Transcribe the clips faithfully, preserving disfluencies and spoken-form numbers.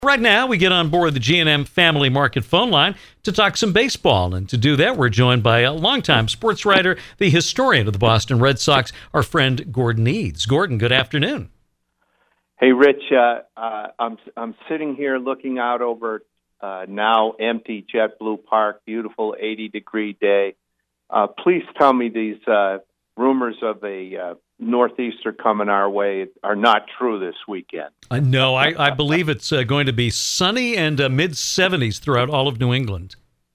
Right now, we get on board the G and M Family Market phone line to talk some baseball. And to do that, we're joined by a longtime sports writer, the historian of the Boston Red Sox, our friend Gordon Eads. Gordon, good afternoon. Hey, Rich. Uh, uh, I'm I'm sitting here looking out over uh, now empty JetBlue Park, beautiful eighty degree day. Uh, please tell me these uh, rumors of a uh, northeaster coming our way are not true this weekend. Uh, no, I, I believe it's uh, going to be sunny and uh, mid seventies throughout all of New England.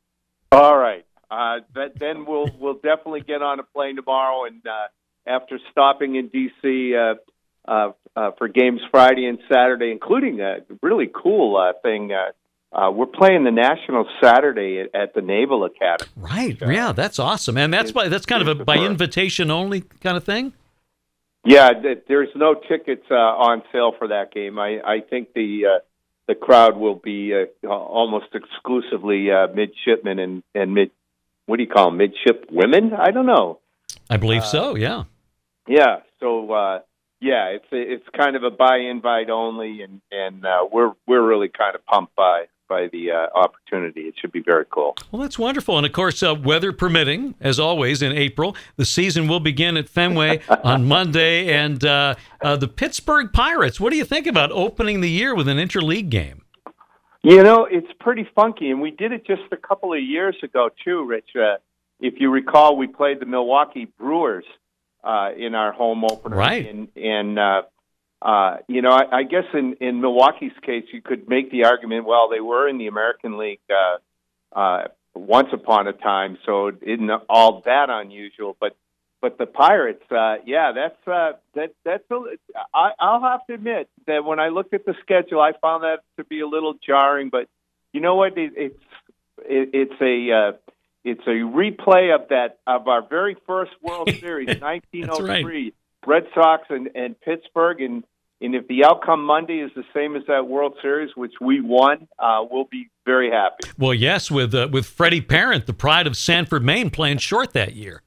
All right. Uh, that, then we'll we'll definitely get on a plane tomorrow, and uh, after stopping in D C uh, uh, uh, for games Friday and Saturday, including a really cool uh, thing. Uh, uh, we're playing the Nationals Saturday at, at the Naval Academy. Right. So, yeah, that's awesome. And that's by, that's kind of a by invitation only kind of thing? Yeah, there's no tickets uh, on sale for that game. I, I think the uh, the crowd will be uh, almost exclusively uh, midshipmen and, and mid, what do you call them, midship women? I don't know. I believe uh, so, yeah. Yeah, so, uh, yeah, it's it's kind of a buy invite only, and, and uh, we're we're really kind of pumped by by the uh, opportunity. It should be very cool. Well, that's wonderful. And, of course, uh, weather permitting, as always, in April, the season will begin at Fenway on Monday. And uh, uh, the Pittsburgh Pirates, what do you think about opening the year with an interleague game? You know, it's pretty funky, and we did it just a couple of years ago, too, Rich. Uh, if you recall, we played the Milwaukee Brewers uh, in our home opener. Right. And, and uh, Uh, you know, I, I guess in, in Milwaukee's case, you could make the argument, well, they were in the American League uh, uh, once upon a time, so it isn't all that unusual. But but the Pirates, uh, yeah, that's uh, that that's. A, I, I'll have to admit that when I looked at the schedule, I found that to be a little jarring. But you know what? It, it's it, it's a uh, it's a replay of that of our very first World Series, nineteen oh three. Right. Red Sox and, and Pittsburgh, and, and if the outcome Monday is the same as that World Series, which we won, uh, we'll be very happy. Well, yes, with uh, with Freddie Parent, the pride of Sanford, Maine, playing short that year.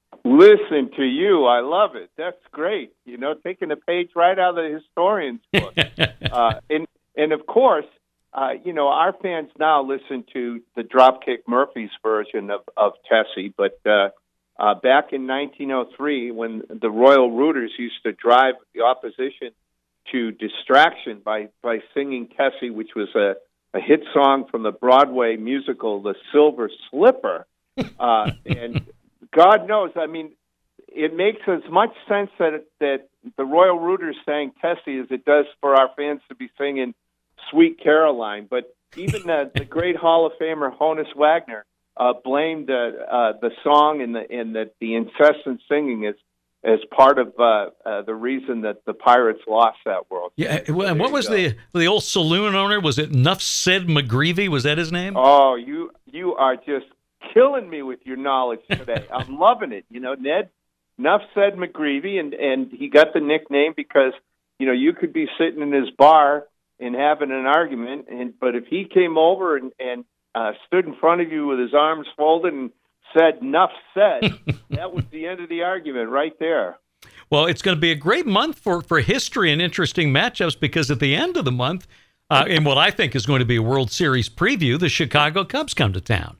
Listen to you. I love it. That's great. You know, taking a page right out of the historian's book. uh, and, and, of course, uh, you know, our fans now listen to the Dropkick Murphys version of, of Tessie, but uh, Uh, back in nineteen oh three, when the Royal Rooters used to drive the opposition to distraction by, by singing Tessie, which was a, a hit song from the Broadway musical The Silver Slipper. Uh, and God knows, I mean, it makes as much sense that that the Royal Rooters sang Tessie as it does for our fans to be singing Sweet Caroline. But even the, the great Hall of Famer Honus Wagner Uh, blamed uh, uh, the song and the and the, the incessant singing as as part of uh, uh, the reason that the Pirates lost that World Series. Yeah, well, and what was go. the the old saloon owner? Was it Nuff Said McGreevy? Was that his name? Oh, you you are just killing me with your knowledge today. I'm loving it. You know, Ned Nuff Said McGreevy, and and he got the nickname because you know you could be sitting in his bar and having an argument, and but if he came over and and Uh, stood in front of you with his arms folded and said, "Nuff said," that was the end of the argument right there. Well, it's going to be a great month for, for history and interesting matchups because at the end of the month, uh, in what I think is going to be a World Series preview, the Chicago Cubs come to town.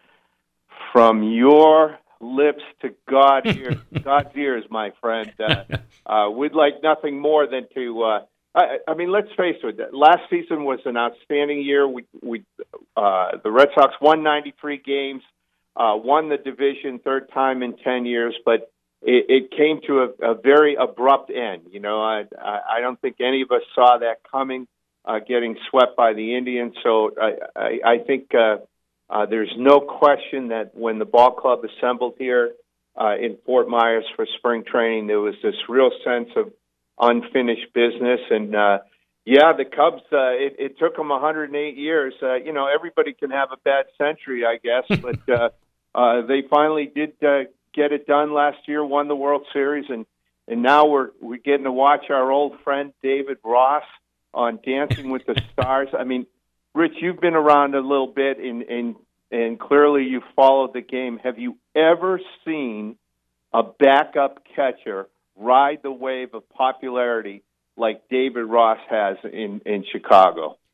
From your lips to God ear, God's ears, my friend. Uh, uh, we'd like nothing more than to uh, I, I mean, let's face it. Last season was an outstanding year. We, we, uh, the Red Sox won ninety-three games, uh, won the division third time in ten years, but it, it came to a, a very abrupt end. You know, I, I don't think any of us saw that coming, uh, getting swept by the Indians. So I, I, I think uh, uh, there's no question that when the ball club assembled here uh, in Fort Myers for spring training, there was this real sense of unfinished business. And, uh, yeah, the Cubs, uh, it, it took them one hundred eight years. Uh, you know, everybody can have a bad century, I guess, but uh, uh, they finally did uh, get it done last year, won the World Series, and, and now we're, we're getting to watch our old friend David Ross on Dancing with the Stars. I mean, Rich, you've been around a little bit, and, and, and clearly you've followed the game. Have you ever seen a backup catcher ride the wave of popularity like David Ross has in, in Chicago?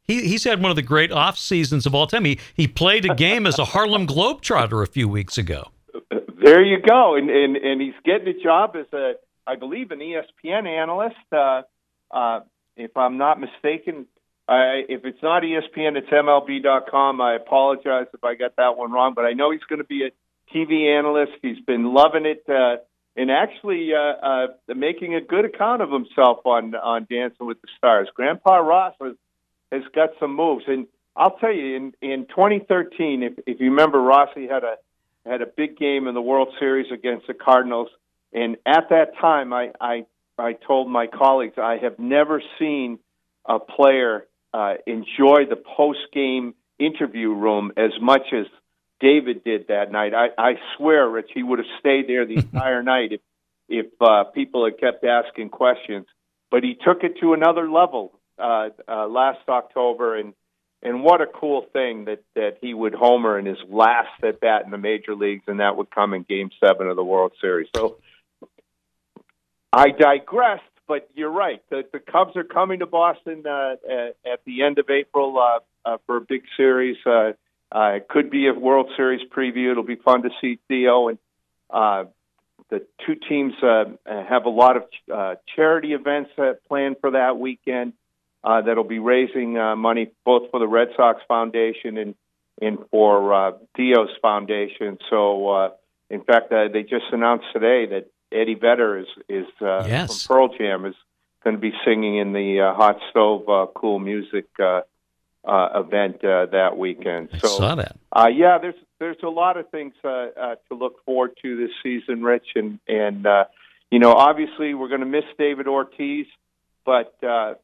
he he's had one of the great off seasons of all time. He he played a game as a Harlem Globetrotter a few weeks ago. There you go, and and and he's getting a job as a, I believe, an E S P N analyst. Uh, uh, if I'm not mistaken, I, if it's not E S P N, it's M L B dot com. I apologize if I got that one wrong, but I know he's going to be a T V analyst. He's been loving it, uh, and actually uh, uh, making a good account of himself on on Dancing with the Stars. Grandpa Ross has, has got some moves, and I'll tell you, in in twenty thirteen, if if you remember, Rossi had a had a big game in the World Series against the Cardinals, and at that time, I I, I told my colleagues I have never seen a player uh, enjoy the post-game interview room as much as David did that night. I, I swear, Rich, he would have stayed there the entire night if if uh, people had kept asking questions. But he took it to another level uh, uh, last October, and and what a cool thing that, that he would homer in his last at bat in the major leagues, and that would come in Game Seven of the World Series. So I digressed, but you're right. The, the Cubs are coming to Boston uh, at, at the end of April uh, uh, for a big series. Uh, uh, it could be a World Series preview. It'll be fun to see Theo, and uh, the two teams uh, have a lot of uh, charity events uh, planned for that weekend. Uh, that'll be raising uh, money both for the Red Sox Foundation and and for uh, Theo's foundation. So, uh, in fact, uh, they just announced today that Eddie Vedder is is uh, yes. from Pearl Jam is going to be singing in the uh, Hot Stove uh, Cool Music uh, uh, event uh, that weekend. I so, saw that. Uh, yeah, there's there's a lot of things uh, uh, to look forward to this season, Rich, and and uh, you know, obviously we're going to miss David Ortiz, but uh,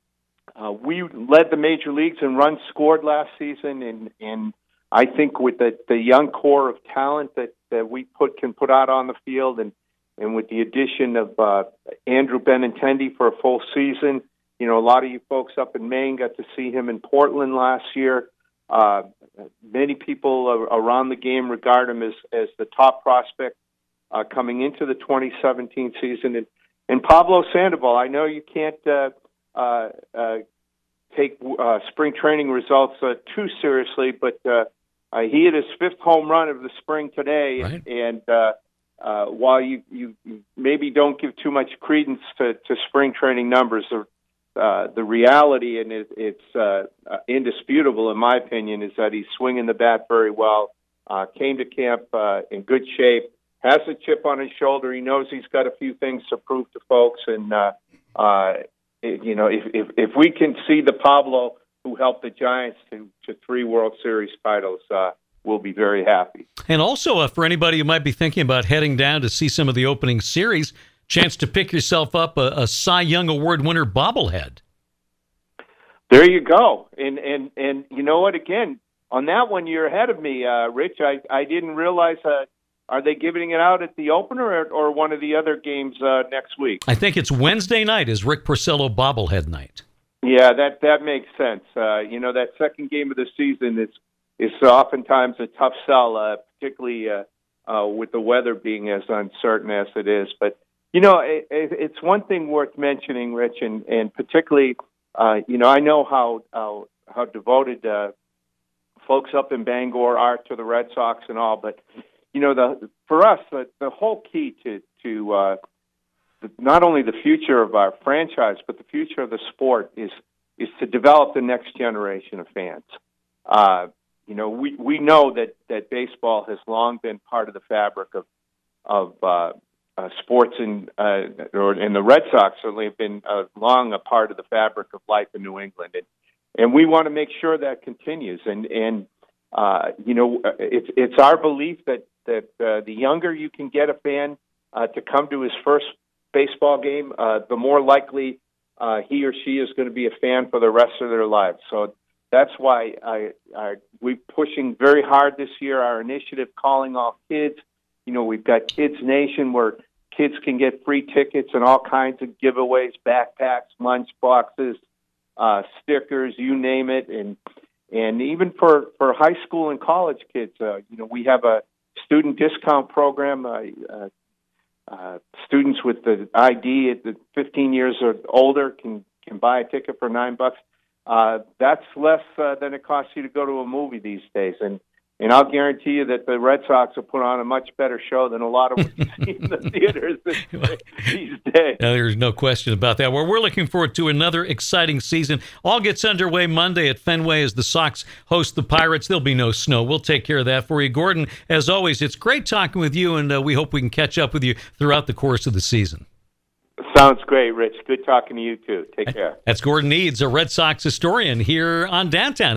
Uh, we led the major leagues in runs scored last season, and, and I think with the, the young core of talent that, that we put can put out on the field, and, and with the addition of uh, Andrew Benintendi for a full season, you know, a lot of you folks up in Maine got to see him in Portland last year. Uh, many people around the game regard him as, as the top prospect uh, coming into the twenty seventeen season. And, and Pablo Sandoval, I know you can't uh, Uh, uh, take uh, spring training results uh, too seriously, but uh, uh, he hit his fifth home run of the spring today. Right. And uh, uh, while you, you maybe don't give too much credence to, to spring training numbers, uh, the reality, and it, it's uh, uh, indisputable in my opinion, is that he's swinging the bat very well, uh, came to camp uh, in good shape, has a chip on his shoulder. He knows he's got a few things to prove to folks, and uh, uh, you know, if, if if we can see the Pablo who helped the Giants to, to three World Series titles, uh, we'll be very happy. And also, uh, for anybody who might be thinking about heading down to see some of the opening series, chance to pick yourself up a, a Cy Young Award winner bobblehead. There you go. And and and you know what? Again, on that one, you're ahead of me, uh, Rich. I I didn't realize. Uh, Are they giving it out at the opener or, or one of the other games uh, next week? I think it's Wednesday night is Rick Porcello bobblehead night. Yeah, that that makes sense. Uh, you know, that second game of the season is is oftentimes a tough sell, uh, particularly uh, uh, with the weather being as uncertain as it is. But you know, it, it, it's one thing worth mentioning, Rich, and and particularly, uh, you know, I know how how, how devoted uh, folks up in Bangor are to the Red Sox and all, but you know, the for us, the, the whole key to to uh, the, not only the future of our franchise, but the future of the sport is is to develop the next generation of fans. Uh, you know, we, we know that, that baseball has long been part of the fabric of of uh, uh, sports, in, uh, or and the Red Sox certainly have been uh, long a part of the fabric of life in New England, and and we want to make sure that continues. And and uh, you know, it's it's our belief that that uh, the younger you can get a fan uh, to come to his first baseball game, uh, the more likely uh, he or she is going to be a fan for the rest of their lives. So that's why I, I, we're pushing very hard this year, our initiative Calling All Kids. You know, we've got Kids Nation where kids can get free tickets and all kinds of giveaways, backpacks, lunch boxes, uh, stickers, you name it. And and even for, for high school and college kids, uh, you know, we have a student discount program. Uh, uh, uh, students with the I D at the fifteen years or older can, can buy a ticket for nine bucks. uh, that's less uh, than it costs you to go to a movie these days. And and I'll guarantee you that the Red Sox will put on a much better show than a lot of what you see in the theaters these days. Now, there's no question about that. Well, we're looking forward to another exciting season. All gets underway Monday at Fenway as the Sox host the Pirates. There'll be no snow. We'll take care of that for you. Gordon, as always, it's great talking with you, and uh, we hope we can catch up with you throughout the course of the season. Sounds great, Rich. Good talking to you, too. Take care. That's Gordon Eads, a Red Sox historian here on Downtown.